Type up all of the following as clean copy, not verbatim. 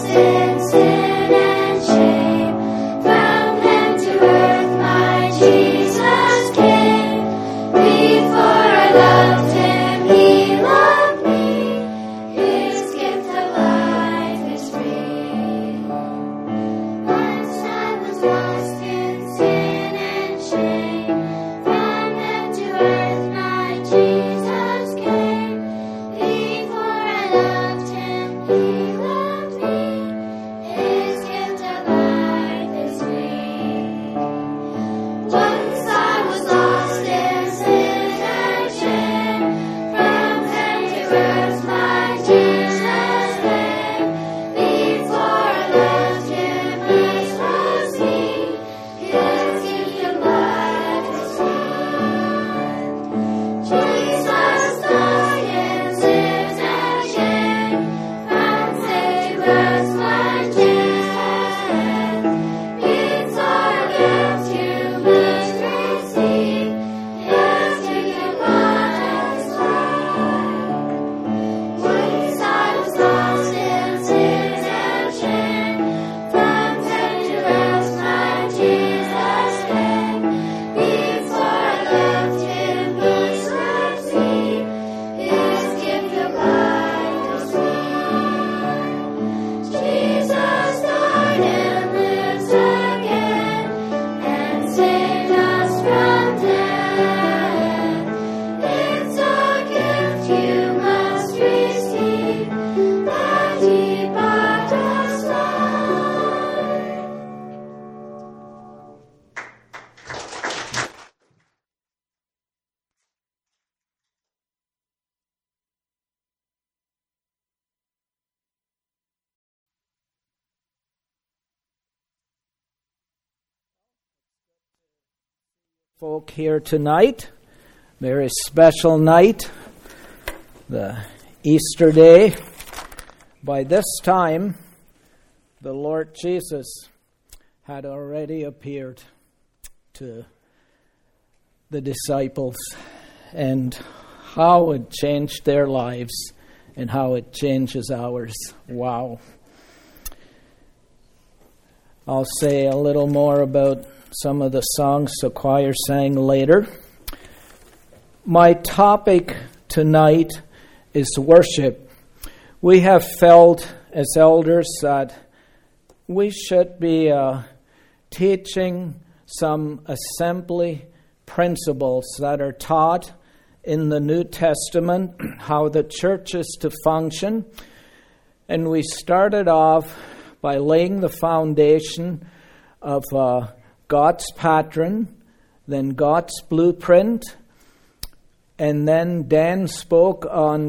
Folk here tonight, very special night, the Easter day. By this time, the Lord Jesus had already appeared to the disciples, and how it changed their lives and how it changes ours. Wow. I'll say a little more about some of the songs the choir sang later. My topic tonight is worship. We have felt as elders that we should be teaching some assembly principles that are taught in the New Testament, how the church is to function. And we started off by laying the foundation of God's pattern, then God's blueprint, and then Dan spoke on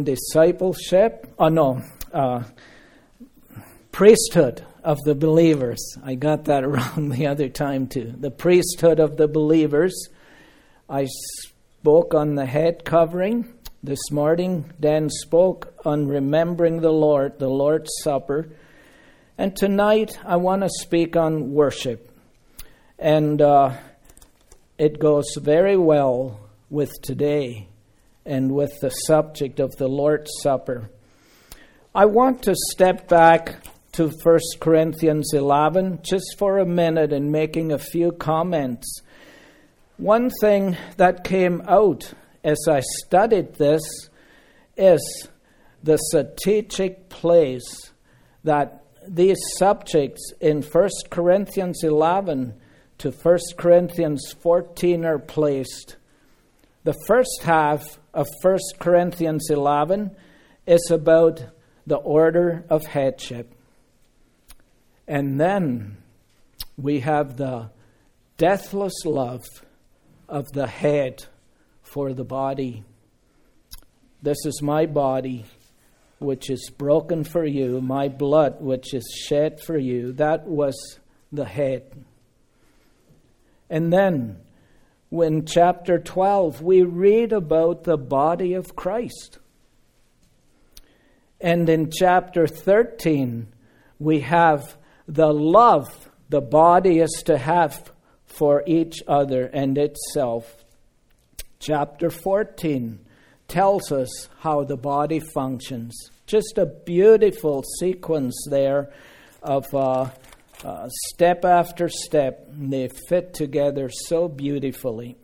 priesthood of the believers. I got that wrong the other time too. The priesthood of the believers. I spoke on the head covering. This morning, Dan spoke on remembering the Lord, the Lord's Supper. And tonight, I want to speak on worship. And it goes very well with today and with the subject of the Lord's Supper. I want to step back to 1 Corinthians 11 just for a minute and making a few comments. One thing that came out as I studied this is the strategic place that these subjects in 1 Corinthians 11 to 1 Corinthians 14 are placed. The first half of 1 Corinthians 11 is about the order of headship. And then we have the deathless love of the head for the body. This is my body, which is broken for you, my blood, which is shed for you. That was the head. And then, in chapter 12, we read about the body of Christ. And in chapter 13, we have the love the body is to have for each other and itself. Chapter 14 tells us how the body functions. Just a beautiful sequence there of step after step. They fit together so beautifully.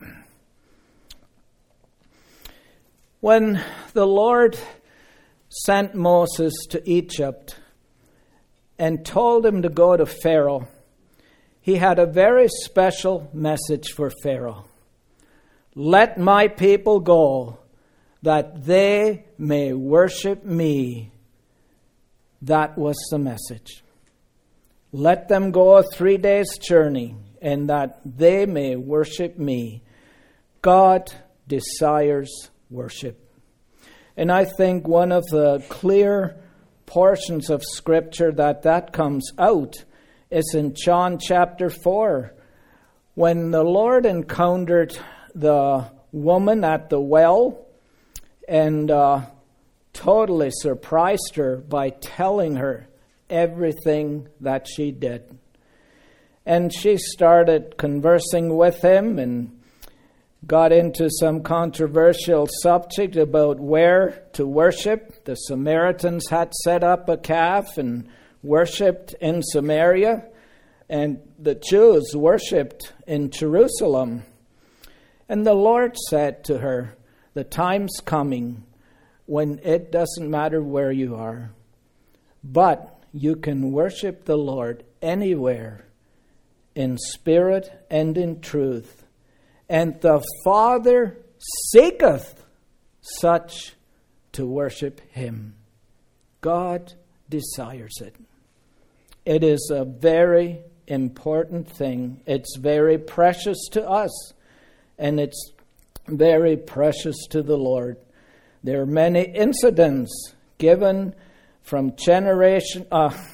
When the Lord sent Moses to Egypt and told him to go to Pharaoh, he had a very special message for Pharaoh. Let my people go, that they may worship me. That was the message. Let them go a 3 days journey, and that they may worship me. God desires worship. And I think one of the clear portions of Scripture that comes out is in John chapter 4, when the Lord encountered the woman at the well and totally surprised her by telling her everything that she did. And she started conversing with him and got into some controversial subject about where to worship. The Samaritans had set up a calf and worshipped in Samaria, and the Jews worshipped in Jerusalem. And the Lord said to her, the time's coming when it doesn't matter where you are, but you can worship the Lord anywhere, in spirit and in truth. And the Father seeketh such to worship him. God desires it. It is a very important thing. It's very precious to us, and it's very precious to the Lord. There are many incidents given from Genesis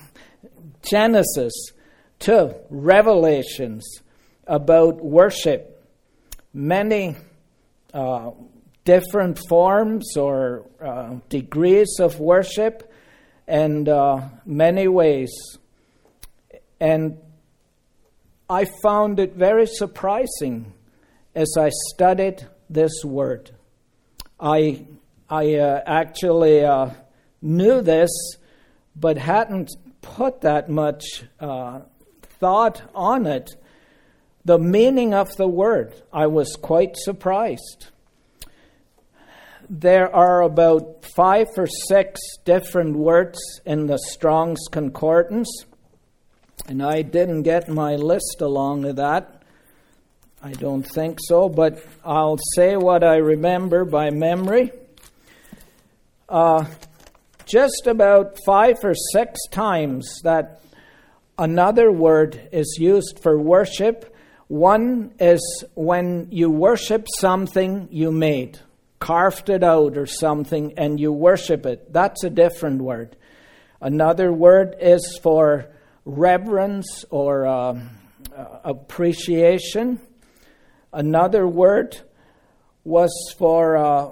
to Revelations about worship. Many different forms or degrees of worship, and many ways. And I found it very surprising as I studied this word. I actually knew this, but hadn't put that much thought on it. The meaning of the word, I was quite surprised. There are about 5 or 6 different words in the Strong's Concordance, and I didn't get my list along with that. I don't think so, but I'll say what I remember by memory. Just about 5 or 6 times that another word is used for worship. One is when you worship something you made, carved it out or something, and you worship it. That's a different word. Another word is for reverence or appreciation. Another word was for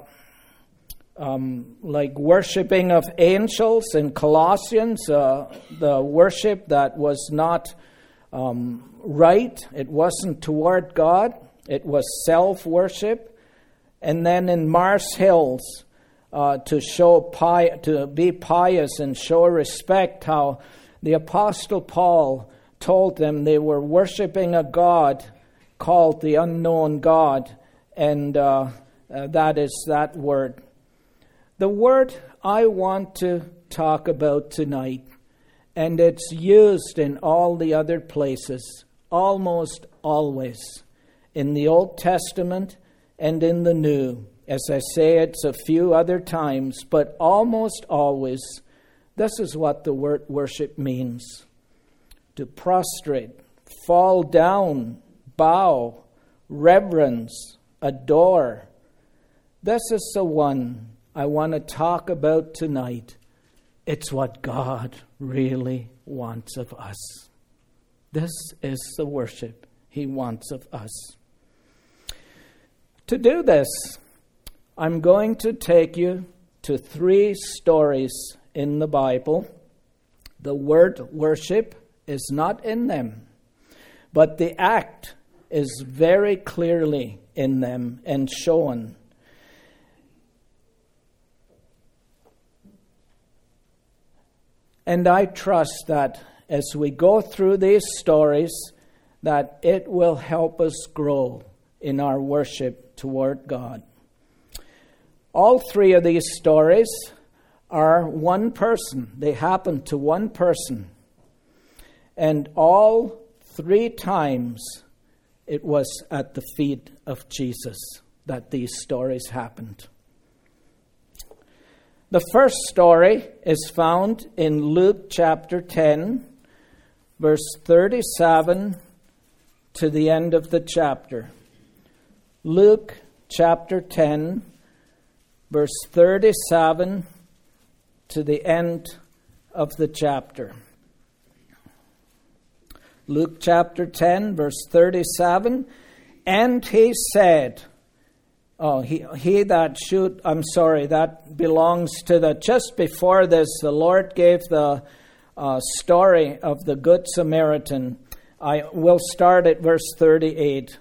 like worshiping of angels in Colossians, the worship that was not right. It wasn't toward God. It was self-worship. And then in Mars Hills, to be pious and show respect, how the Apostle Paul told them they were worshiping a God called the unknown God, and that is that word. The word I want to talk about tonight, and it's used in all the other places, almost always, in the Old Testament and in the New. As I say, it's a few other times, but almost always, this is what the word worship means: to prostrate, fall down, bow, reverence, adore. This is the one I want to talk about tonight. It's what God really wants of us. This is the worship He wants of us. To do this, I'm going to take you to 3 stories in the Bible. The word worship is not in them, but the act is very clearly in them and shown. And I trust that as we go through these stories that it will help us grow in our worship toward God. All three of these stories are one person. They happen to one person. And all three times it was at the feet of Jesus that these stories happened. The first story is found in Luke chapter 10, verse 37 to the end of the chapter. Luke chapter 10, verse 37 to the end of the chapter. Luke chapter 10, verse 37, and he said, that belongs to just before this, the Lord gave the story of the Good Samaritan. I will start at verse 38.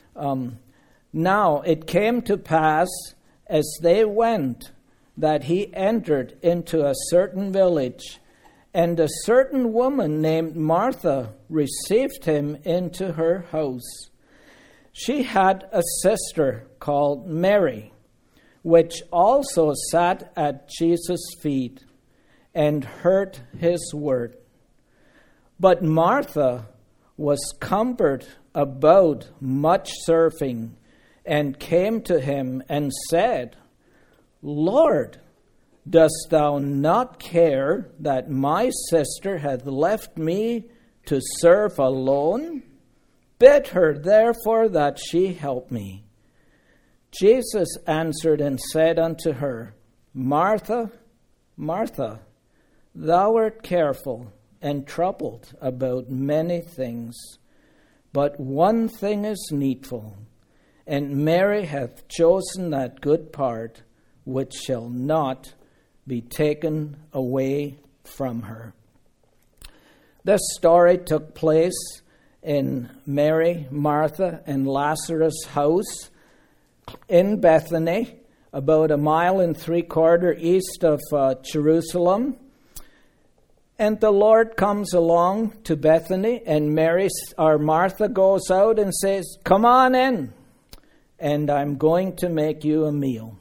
Now it came to pass as they went that he entered into a certain village, and a certain woman named Martha received him into her house. She had a sister called Mary, which also sat at Jesus' feet and heard his word. But Martha was cumbered about much serving, and came to him and said, Lord, dost thou not care that my sister hath left me to serve alone? Bid her therefore that she help me. Jesus answered and said unto her, Martha, Martha, thou art careful and troubled about many things, but one thing is needful, and Mary hath chosen that good part which shall not be taken away from her. This story took place in Mary, Martha, and Lazarus' house in Bethany, about 1.75 miles east of Jerusalem. And the Lord comes along to Bethany, and Martha goes out and says, Come on in, and I'm going to make you a meal.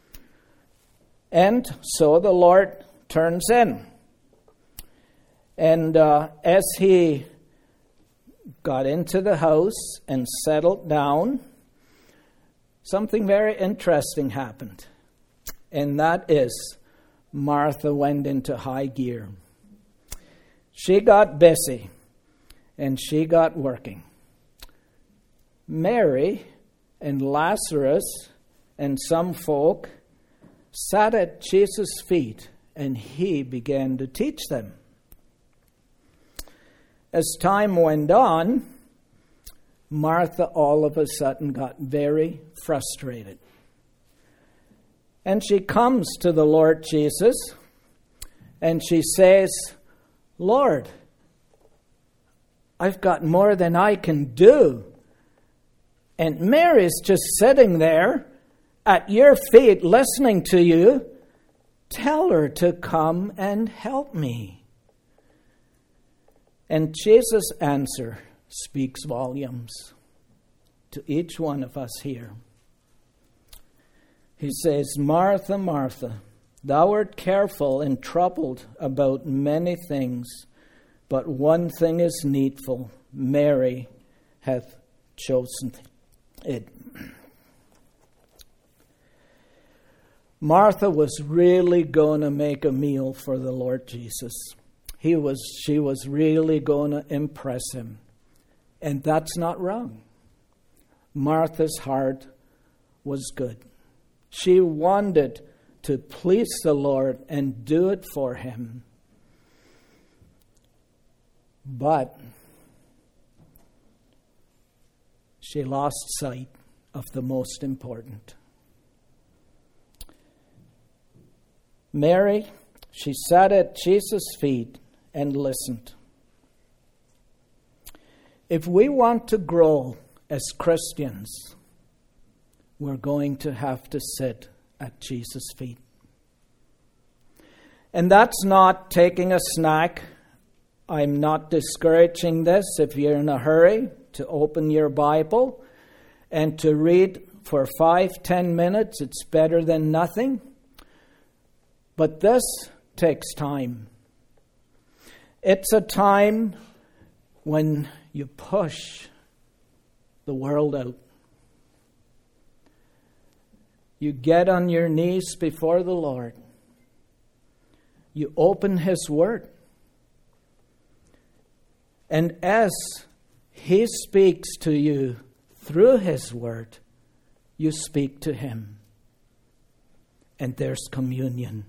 And so the Lord turns in. And as he got into the house and settled down, something very interesting happened. And that is, Martha went into high gear. She got busy, and she got working. Mary and Lazarus and some folk sat at Jesus' feet, and he began to teach them. As time went on, Martha all of a sudden got very frustrated. And she comes to the Lord Jesus, and she says, Lord, I've got more than I can do. And Mary's just sitting there at your feet listening to you. Tell her to come and help me. And Jesus' answer speaks volumes to each one of us here. He says, Martha, Martha, thou art careful and troubled about many things, but one thing is needful. Mary hath chosen it. Martha was really going to make a meal for the Lord Jesus. She was really going to impress him. And that's not wrong. Martha's heart was good. She wanted to please the Lord and do it for him. But she lost sight of the most important. Mary, she sat at Jesus' feet and listened. If we want to grow as Christians, we're going to have to sit at Jesus' feet. And that's not taking a snack I'm not discouraging this if you're in a hurry to open your Bible and to read for 5-10 minutes. It's better than nothing. But this takes time. It's a time when you push the world out. You get on your knees before the Lord. You open His Word. And as He speaks to you through His Word, you speak to Him. And there's communion.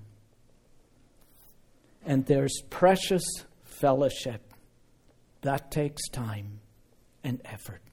And there's precious fellowship. That takes time and effort.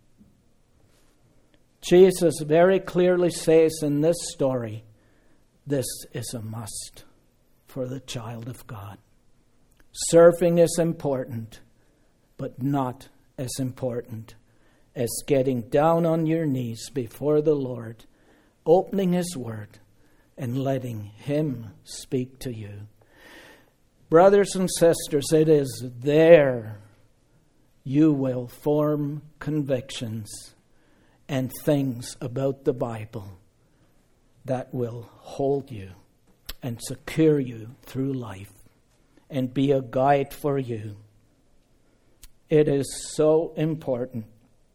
Jesus very clearly says in this story, this is a must for the child of God. Serving is important, but not as important as getting down on your knees before the Lord, opening His Word, and letting Him speak to you. Brothers and sisters, it is there you will form convictions and things about the Bible that will hold you and secure you through life and be a guide for you. It is so important.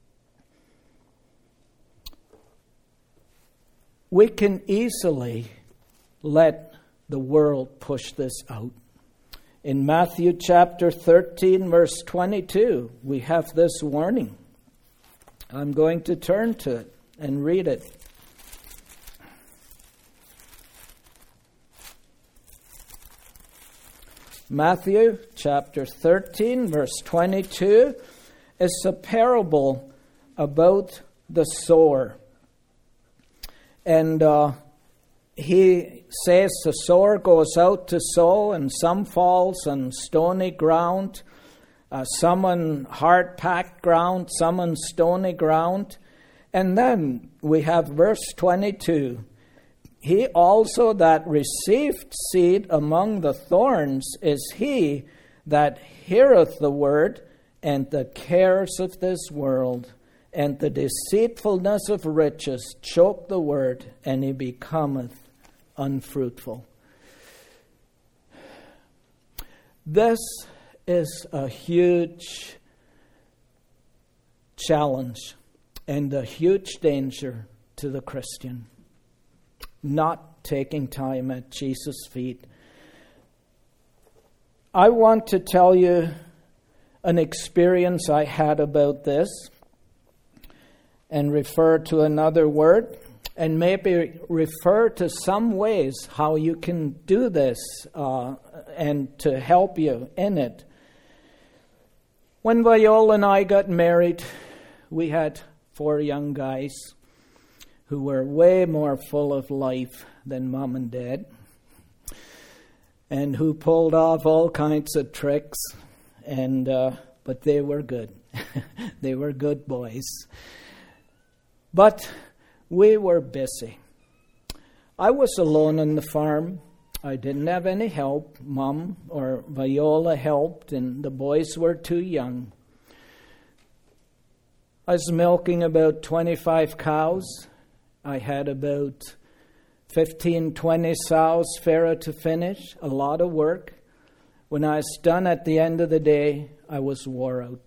We can easily let the world push this out. In Matthew chapter 13, verse 22, we have this warning. I'm going to turn to it and read it. Matthew chapter 13, verse 22 is a parable about the sower. And he says the sower goes out to sow, and some falls on stony ground, some on hard-packed ground, some on stony ground. And then we have verse 22. He also that received seed among the thorns is he that heareth the word, and the cares of this world and the deceitfulness of riches choke the word, and he becometh unfruitful. This is a huge challenge and a huge danger to the Christian. Not taking time at Jesus' feet. I want to tell you an experience I had about this and refer to another word and maybe refer to some ways how you can do this and to help you in it. When Viola and I got married, we had 4 young guys who were way more full of life than Mom and Dad, and who pulled off all kinds of tricks, and but they were good. They were good boys. But we were busy. I was alone on the farm. I didn't have any help. Mom or Viola helped, and the boys were too young. I was milking about 25 cows. I had about 15, 20 sows, farrow to finish, a lot of work. When I was done at the end of the day, I was wore out.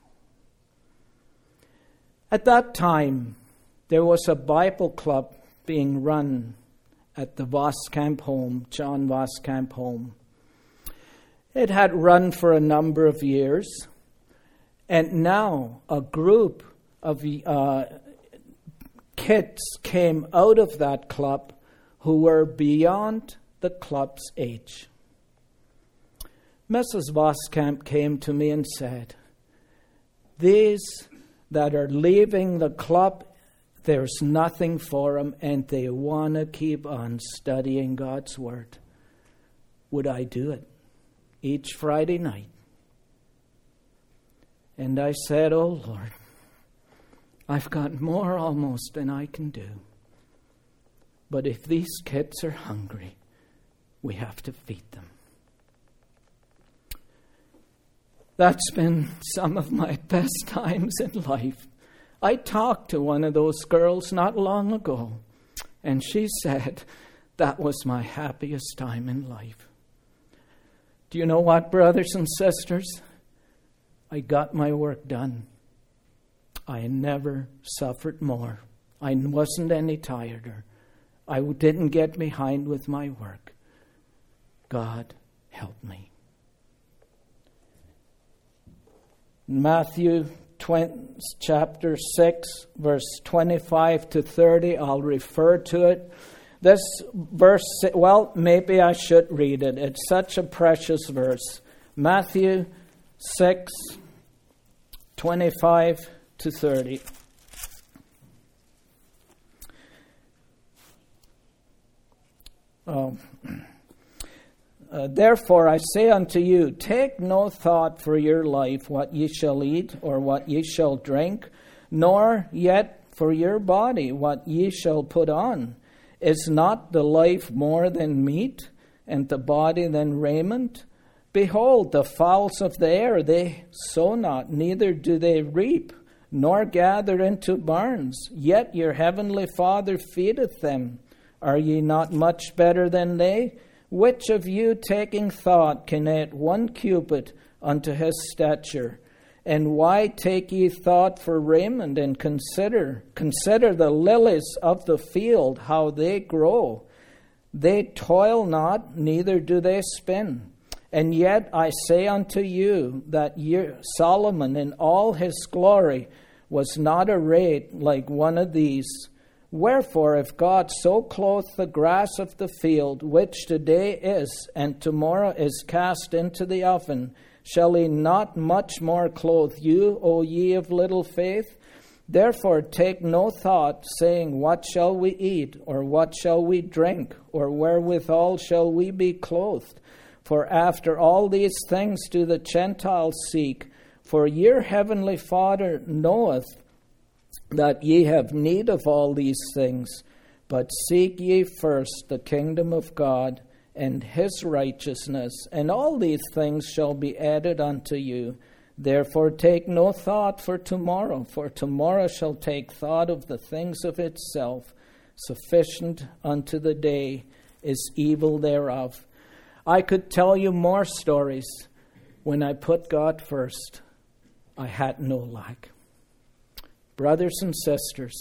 At that time, there was a Bible club being run at the Voskamp home, John Voskamp home. It had run for a number of years, and now a group of kids came out of that club who were beyond the club's age. Mrs. Voskamp came to me and said, "These that are leaving the club, there's nothing for them, and they want to keep on studying God's Word. Would I do it each Friday night?" And I said, "Oh, Lord, I've got more almost than I can do. But if these kids are hungry, we have to feed them." That's been some of my best times in life. I talked to one of those girls not long ago, and she said that was my happiest time in life. Do you know what, brothers and sisters? I got my work done. I never suffered more. I wasn't any tireder. I didn't get behind with my work. God helped me. Matthew chapter 6, verse 25 to 30, I'll refer to it. This verse, well, maybe I should read it. It's such a precious verse. Matthew 6, 25 to 30. Therefore I say unto you, take no thought for your life, what ye shall eat, or what ye shall drink, nor yet for your body, what ye shall put on. Is not the life more than meat, and the body than raiment? Behold, the fowls of the air, they sow not, neither do they reap, nor gather into barns, yet your heavenly Father feedeth them. Are ye not much better than they? Which of you, taking thought, can add 1 cubit unto his stature? And why take ye thought for raiment? And consider the lilies of the field, how they grow. They toil not, neither do they spin. And yet I say unto you that Solomon in all his glory was not arrayed like one of these. Wherefore, if God so clothe the grass of the field, which today is, and tomorrow is cast into the oven, shall he not much more clothe you, O ye of little faith? Therefore take no thought, saying, what shall we eat, or what shall we drink, or wherewithal shall we be clothed? For after all these things do the Gentiles seek. For your heavenly Father knoweth that ye have need of all these things. But seek ye first the kingdom of God and his righteousness, and all these things shall be added unto you. Therefore take no thought for tomorrow shall take thought of the things of itself. Sufficient unto the day is evil thereof. I could tell you more stories. When I put God first, I had no lack. Brothers and sisters,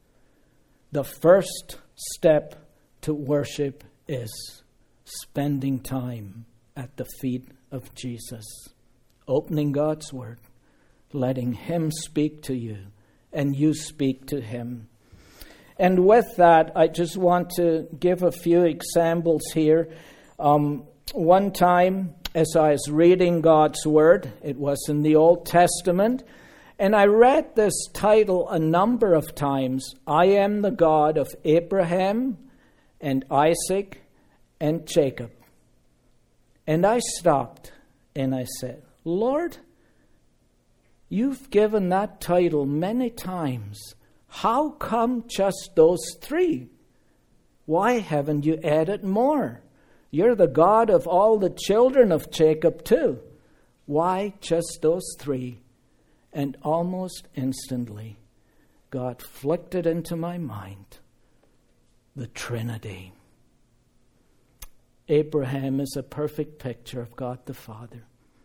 the first step to worship is spending time at the feet of Jesus, opening God's Word, letting Him speak to you, and you speak to Him. And with that, I just want to give a few examples here. One time, as I was reading God's Word, it was in the Old Testament, and I read this title a number of times. I am the God of Abraham and Isaac and Jacob. And I stopped and I said, Lord, you've given that title many times. How come just those 3? Why haven't you added more? You're the God of all the children of Jacob too. Why just those 3? And almost instantly, God flicked it into my mind. The Trinity. Abraham is a perfect picture of God the Father.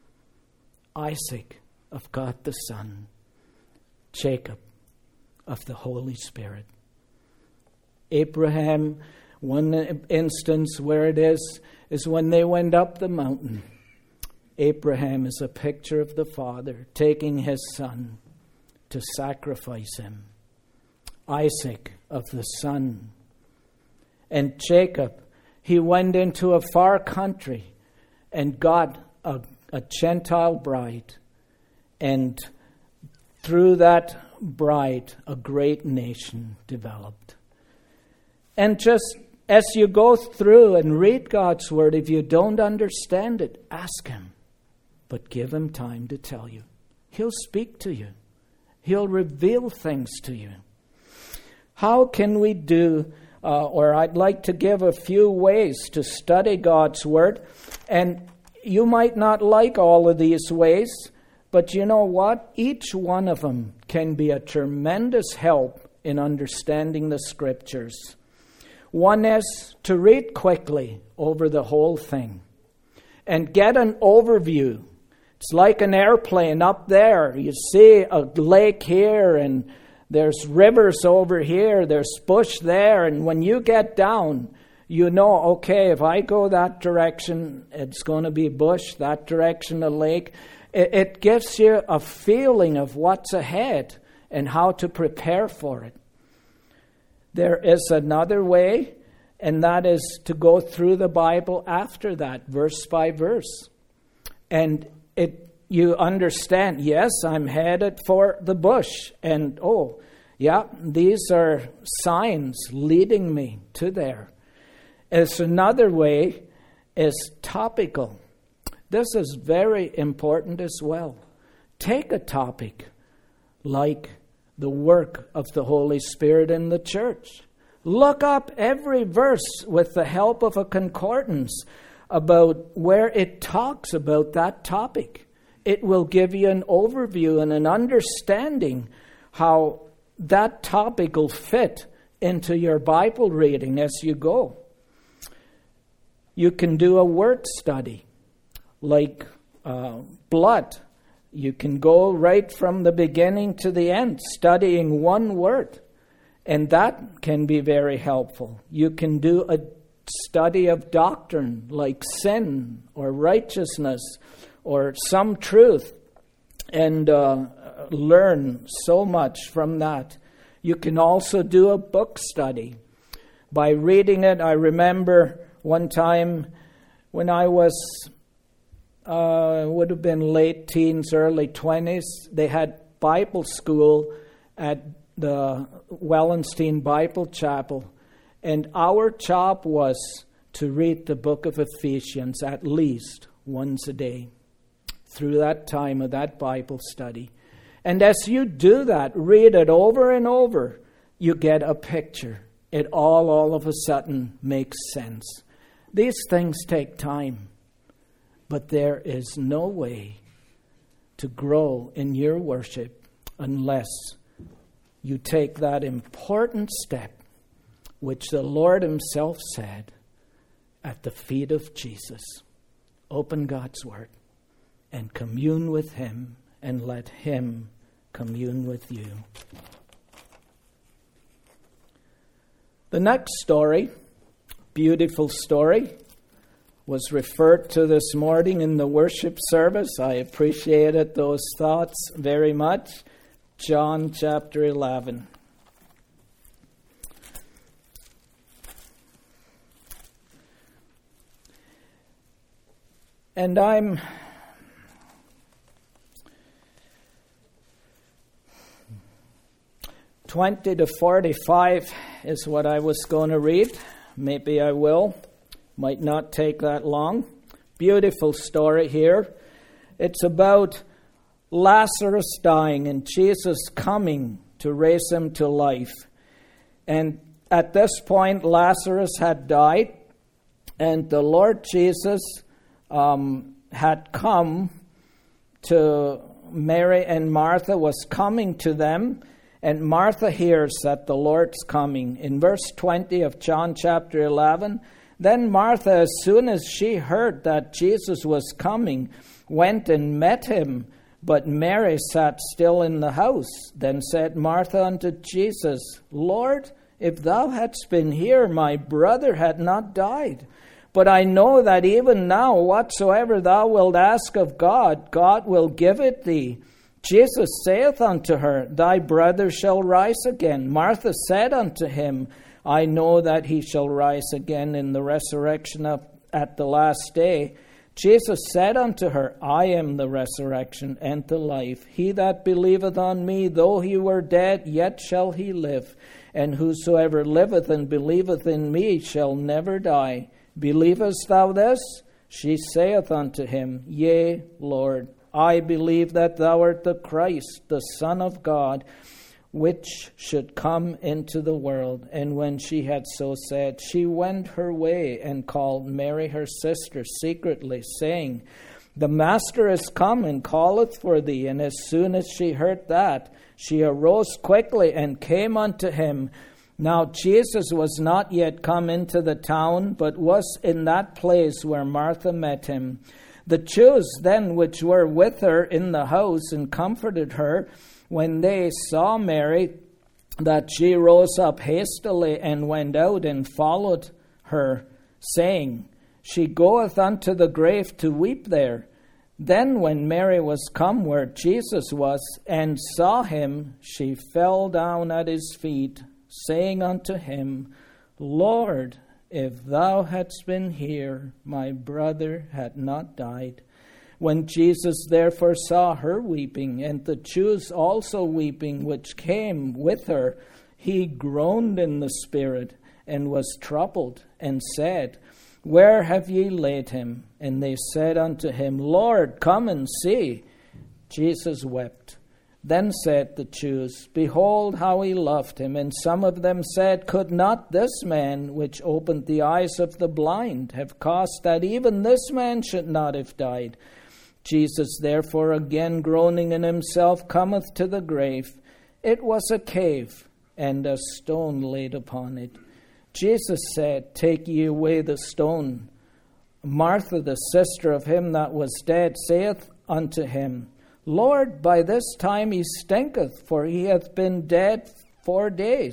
Isaac of God the Son. Jacob of the Holy Spirit. Abraham, one instance where it is when they went up the mountain. Abraham is a picture of the Father taking his son to sacrifice him. Isaac of the Son. And Jacob, he went into a far country and got a Gentile bride. And through that bride, a great nation developed. And just as you go through and read God's Word, if you don't understand it, ask Him. But give Him time to tell you. He'll speak to you. He'll reveal things to you. How can we do, or I'd like to give a few ways to study God's Word. And you might not like all of these ways, But you know what? Each one of them can be a tremendous help in understanding the Scriptures. One is to read quickly over the whole thing and get an overview. It's like an airplane up there. You see a lake here and there's rivers over here, there's bush there, and when you get down, you know, okay, if I go that direction, it's going to be bush, that direction a lake. It gives you a feeling of what's ahead and how to prepare for it. There is another way, and that is to go through the Bible after that, verse by verse. And you understand, yes, I'm headed for the bush. And, oh, yeah, these are signs leading me to there. It's another way is topical. This is very important as well. Take a topic like the work of the Holy Spirit in the church. Look up every verse with the help of a concordance about where it talks about that topic. It will give you an overview and an understanding how that topic will fit into your Bible reading as you go. You can do a word study like blood. You can go right from the beginning to the end, studying one word, and that can be very helpful. You can do a study of doctrine like sin or righteousness or some truth and learn so much from that. You can also do a book study. By reading it, I remember one time when I was, would have been late teens, early 20s, they had Bible school at the Wellenstein Bible Chapel. And our job was to read the book of Ephesians at least once a day through that time of that Bible study. And as you do that, read it over and over, you get a picture. It all of a sudden makes sense. These things take time, but there is no way to grow in your worship unless you take that important step, which the Lord Himself said, at the feet of Jesus. Open God's Word and commune with Him and let Him commune with you. The next story, beautiful story, was referred to this morning in the worship service. I appreciated those thoughts very much. John chapter 11. And I'm 20 to 45 is what I was going to read. Maybe I will. Might not take that long. Beautiful story here. It's about Lazarus dying and Jesus coming to raise him to life. And at this point, Lazarus had died, and the Lord Jesus had come to Mary and Martha, was coming to them. And Martha hears that the Lord's coming. In verse 20 of John chapter 11, then Martha, as soon as she heard that Jesus was coming, went and met him. But Mary sat still in the house. Then said Martha unto Jesus, Lord, if thou hadst been here, my brother had not died. But I know that even now, whatsoever thou wilt ask of God, God will give it thee. Jesus saith unto her, Thy brother shall rise again. Martha said unto him, I know that he shall rise again in the resurrection at the last day. Jesus said unto her, I am the resurrection and the life. He that believeth on me, though he were dead, yet shall he live. And whosoever liveth and believeth in me shall never die. Believest thou this? She saith unto him, Yea, Lord. I believe that thou art the Christ, the Son of God, which should come into the world. And when she had so said, she went her way and called Mary her sister secretly, saying, The master is come and calleth for thee. And as soon as she heard that, she arose quickly and came unto him. Now Jesus was not yet come into the town, but was in that place where Martha met him. The Jews then which were with her in the house and comforted her, when they saw Mary, that she rose up hastily and went out and followed her, saying, She goeth unto the grave to weep there. Then when Mary was come where Jesus was, and saw him, she fell down at his feet, saying unto him, Lord, if thou hadst been here, my brother had not died. When Jesus therefore saw her weeping, and the Jews also weeping, which came with her, he groaned in the spirit, and was troubled, and said, Where have ye laid him? And they said unto him, Lord, come and see. Jesus wept. Then said the Jews, Behold how he loved him. And some of them said, Could not this man, which opened the eyes of the blind, have caused that even this man should not have died? Jesus therefore, again groaning in himself, cometh to the grave. It was a cave, and a stone laid upon it. Jesus said, Take ye away the stone. Martha, the sister of him that was dead, saith unto him, Lord, by this time he stinketh, for he hath been dead 4 days.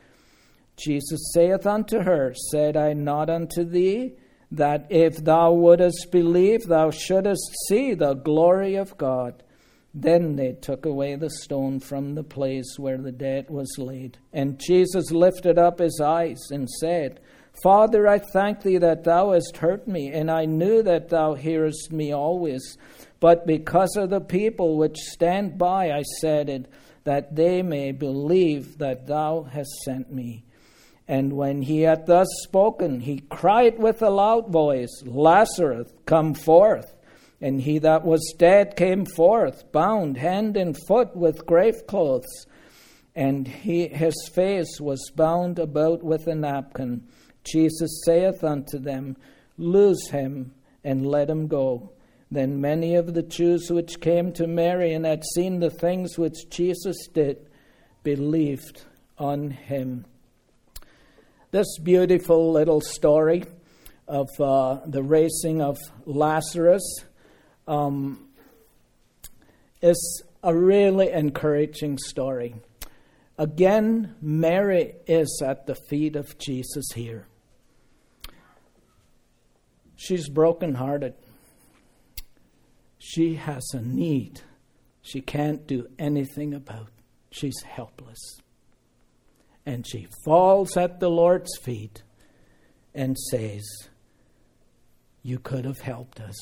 Jesus saith unto her, Said I not unto thee, that if thou wouldest believe, thou shouldest see the glory of God? Then they took away the stone from the place where the dead was laid. And Jesus lifted up his eyes and said, Father, I thank thee that thou hast heard me, and I knew that thou hearest me always. But because of the people which stand by, I said it, that they may believe that thou hast sent me. And when he had thus spoken, he cried with a loud voice, Lazarus, come forth. And he that was dead came forth, bound hand and foot with grave clothes. And his face was bound about with a napkin. Jesus saith unto them, Loose him, and let him go. Then many of the Jews which came to Mary and had seen the things which Jesus did, believed on him. This beautiful little story of the raising of Lazarus is a really encouraging story. Again, Mary is at the feet of Jesus here. She's brokenhearted. She has a need she can't do anything about. She's helpless. And she falls at the Lord's feet and says, You could have helped us.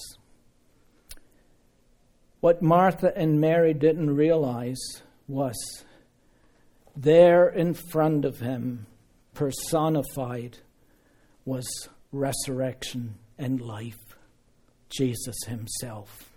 What Martha and Mary didn't realize was there in front of him, personified, was resurrection and life, Jesus himself.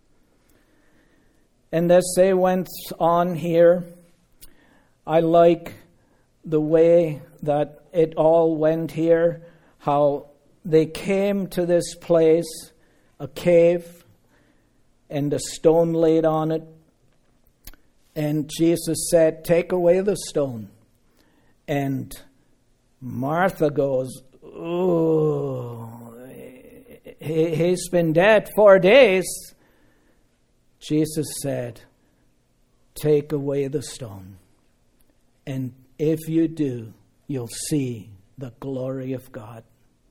And as they went on here, I like the way that it all went here, how they came to this place, a cave, and a stone laid on it. And Jesus said, Take away the stone. And Martha goes, Oh, he's been dead 4 days. Jesus said, Take away the stone. And if you do, you'll see the glory of God.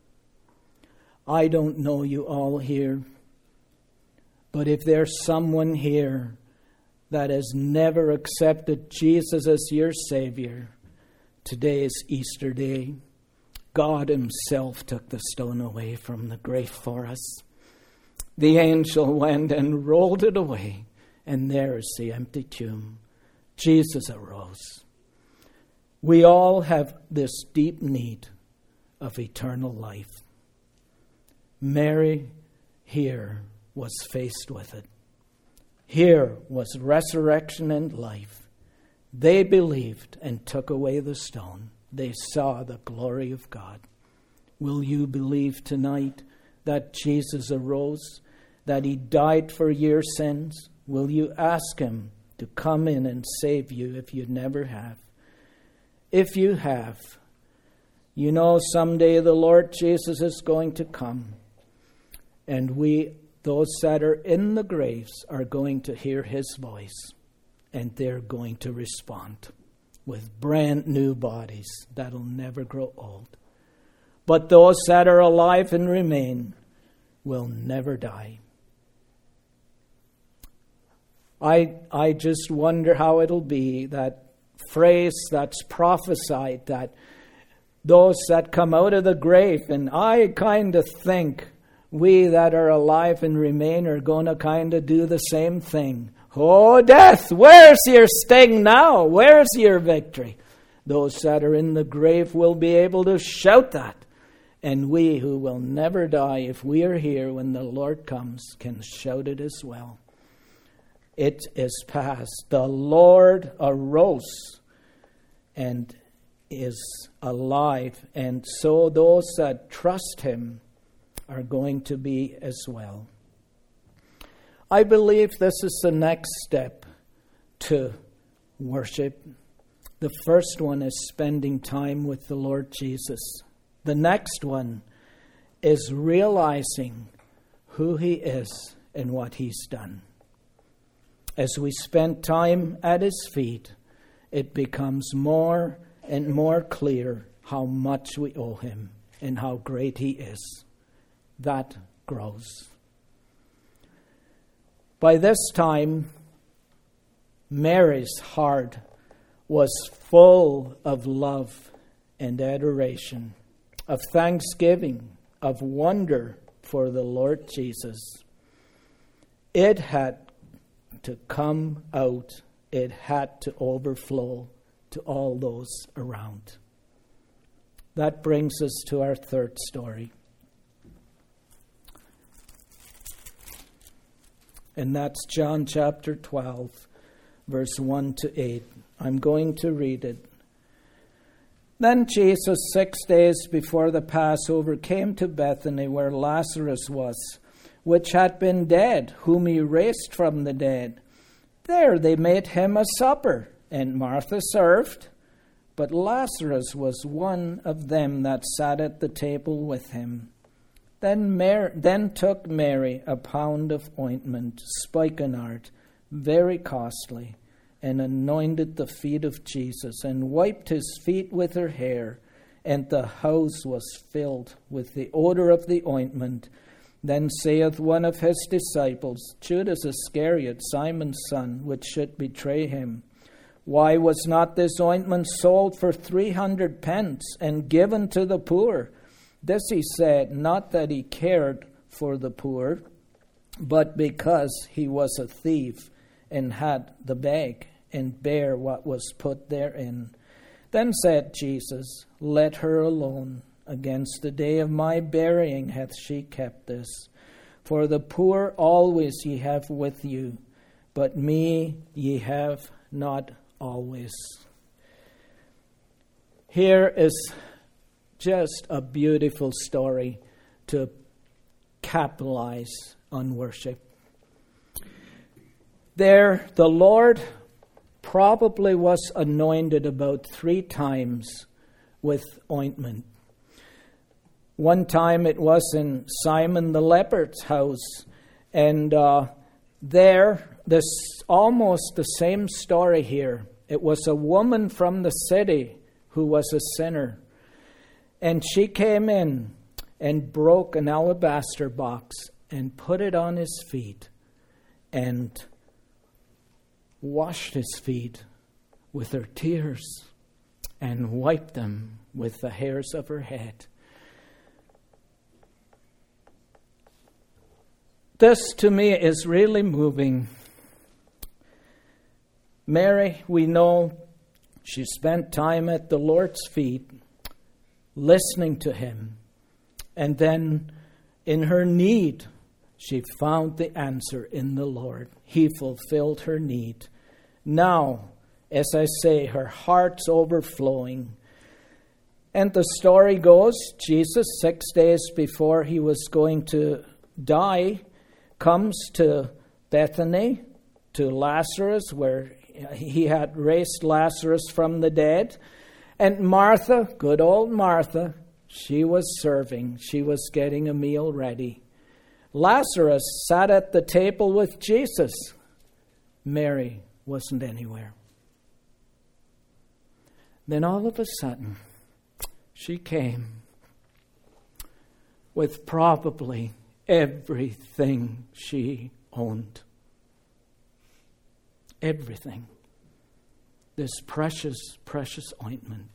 I don't know you all here, but if there's someone here that has never accepted Jesus as your Savior, today is Easter Day. God himself took the stone away from the grave for us. The angel went and rolled it away, and there is the empty tomb. Jesus arose. We all have this deep need of eternal life. Mary here was faced with it. Here was resurrection and life. They believed and took away the stone. They saw the glory of God. Will you believe tonight that Jesus arose, that he died for your sins? Will you ask him to come in and save you if you never have? If you have, you know someday the Lord Jesus is going to come, and those that are in the graves, are going to hear his voice, and they're going to respond with brand new bodies that'll never grow old. But those that are alive and remain will never die. I just wonder how it'll be, that phrase that's prophesied, that those that come out of the grave, and I kind of think we that are alive and remain are going to kind of do the same thing. Oh, death, where's your sting now? Where's your victory? Those that are in the grave will be able to shout that. And we who will never die, if we are here when the Lord comes, can shout it as well. It is past. The Lord arose and is alive. And so those that trust him are going to be as well. I believe this is the next step to worship. The first one is spending time with the Lord Jesus. The next one is realizing who he is and what he's done. As we spend time at his feet, it becomes more and more clear how much we owe him and how great he is. That grows. By this time, Mary's heart was full of love and adoration, of thanksgiving, of wonder for the Lord Jesus. It had to come out. It had to overflow to all those around. That brings us to our third story. And that's John chapter 12, verse 1 to 8. I'm going to read it. Then Jesus, 6 days before the Passover, came to Bethany, where Lazarus was, which had been dead, whom he raised from the dead. There they made him a supper, and Martha served, but Lazarus was one of them that sat at the table with him. Then took Mary a pound of ointment, spikenard, very costly, and anointed the feet of Jesus, and wiped his feet with her hair, and the house was filled with the odor of the ointment. Then saith one of his disciples, Judas Iscariot, Simon's son, which should betray him, why was not this ointment sold for 300 pence, and given to the poor? This he said, not that he cared for the poor, but because he was a thief, and had the bag, and bare what was put therein. Then said Jesus, let her alone. Against the day of my burying hath she kept this. For the poor always ye have with you, but me ye have not always. Here is just a beautiful story to capitalize on worship. There, the Lord probably was anointed about 3 times with ointment. One time it was in Simon the leper's house, and this almost the same story here. It was a woman from the city who was a sinner, and she came in and broke an alabaster box and put it on his feet and washed his feet with her tears and wiped them with the hairs of her head. This to me is really moving. Mary, we know, she spent time at the Lord's feet, listening to him. And then in her need, she found the answer in the Lord. He fulfilled her need. Now, as I say, her heart's overflowing. And the story goes, Jesus, 6 days before he was going to die, comes to Bethany, to Lazarus, where he had raised Lazarus from the dead. And Martha, good old Martha, she was serving. She was getting a meal ready. Lazarus sat at the table with Jesus. Mary wasn't anywhere. Then all of a sudden, she came with probably everything she owned. Everything. This precious, precious ointment.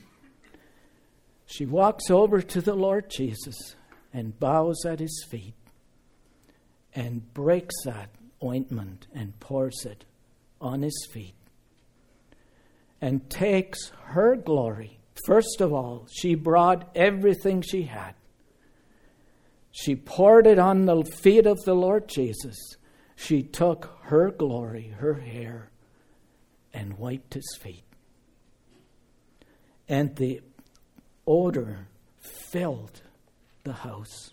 She walks over to the Lord Jesus and bows at his feet and breaks that ointment and pours it on his feet and takes her glory. First of all, she brought everything she had. She poured it on the feet of the Lord Jesus. She took her glory, her hair, and wiped his feet. And the odor filled the house.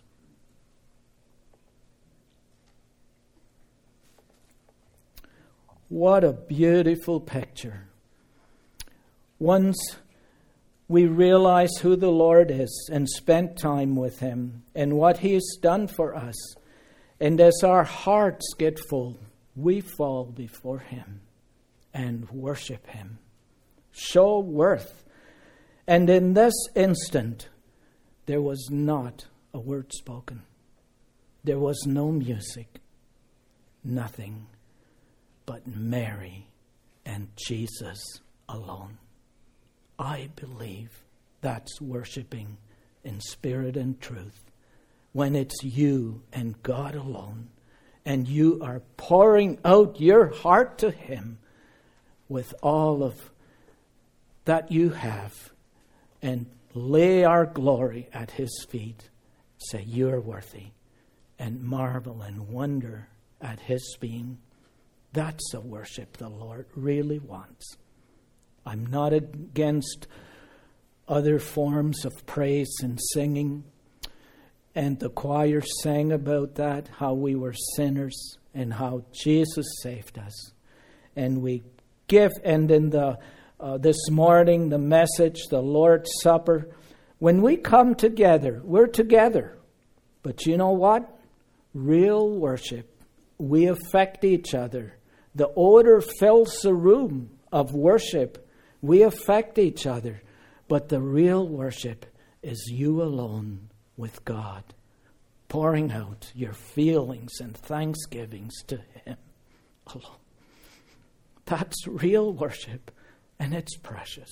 What a beautiful picture. Once we realize who the Lord is and spend time with him and what he has done for us, and as our hearts get full, we fall before him and worship him, show worth. And in this instant, there was not a word spoken. There was no music, nothing but Mary and Jesus alone. I believe that's worshiping in spirit and truth. When it's you and God alone, and you are pouring out your heart to him with all of that you have, and lay our glory at his feet. Say, you're worthy, and marvel and wonder at his being. That's the worship the Lord really wants. I'm not against other forms of praise and singing. And the choir sang about that, how we were sinners and how Jesus saved us. And we give, and in the this morning, the message, the Lord's Supper, when we come together, we're together. But you know what? Real worship, we affect each other. The odor fills the room of worship. We affect each other. But the real worship is you alone with God, pouring out your feelings and thanksgivings to him alone. That's real worship, and it's precious.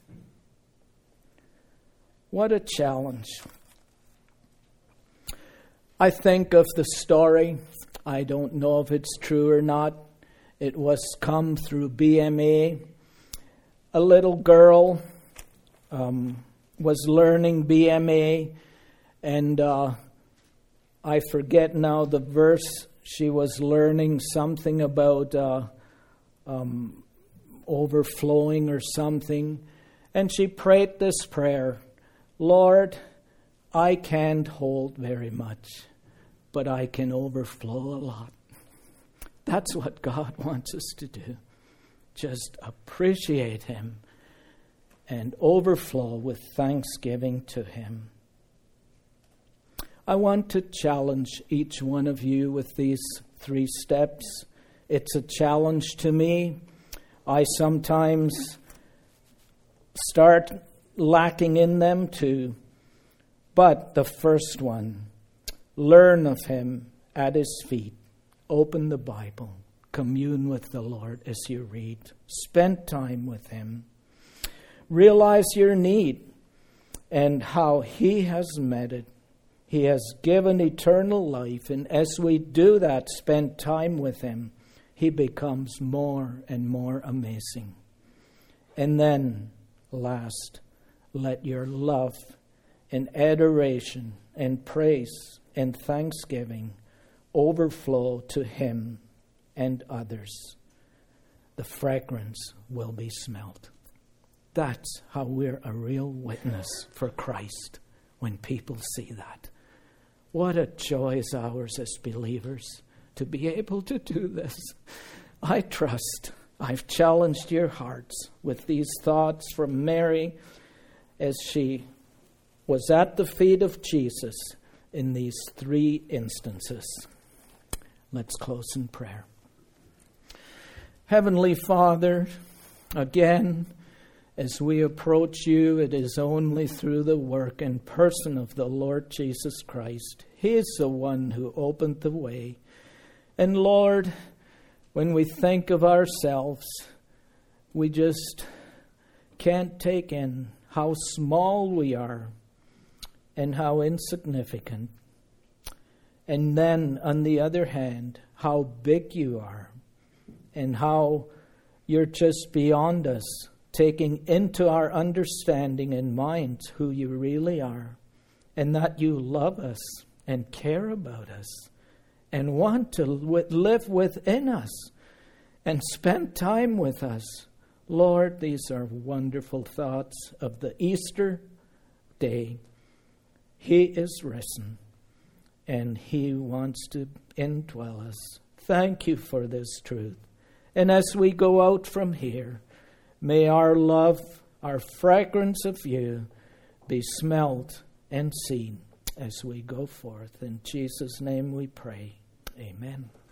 What a challenge. I think of the story. I don't know if it's true or not. It was come through BMA. A little girl was learning BMA, and I forget now the verse. She was learning something about overflowing or something. And she prayed this prayer, Lord, I can't hold very much, but I can overflow a lot. That's what God wants us to do. Just appreciate him and overflow with thanksgiving to him. I want to challenge each one of you with these 3 steps. It's a challenge to me. I sometimes start lacking in them too. But the first one, learn of him at his feet. Open the Bible. Commune with the Lord as you read. Spend time with him. Realize your need and how he has met it. He has given eternal life, and as we do that, spend time with him, he becomes more and more amazing. And then, last, let your love and adoration and praise and thanksgiving overflow to him and others. The fragrance will be smelt. That's how we're a real witness for Christ when people see that. What a joy is ours as believers to be able to do this. I trust I've challenged your hearts with these thoughts from Mary as she was at the feet of Jesus in these 3 instances. Let's close in prayer. Heavenly Father, again, as we approach you, it is only through the work and person of the Lord Jesus Christ. He is the one who opened the way. And Lord, when we think of ourselves, we just can't take in how small we are and how insignificant. And then, on the other hand, how big you are and how you're just beyond us, taking into our understanding and minds who you really are, and that you love us and care about us and want to live within us and spend time with us. Lord, these are wonderful thoughts of the Easter day. He is risen, and he wants to indwell us. Thank you for this truth. And as we go out from here, may our love, our fragrance of you be smelled and seen as we go forth. In Jesus' name we pray. Amen.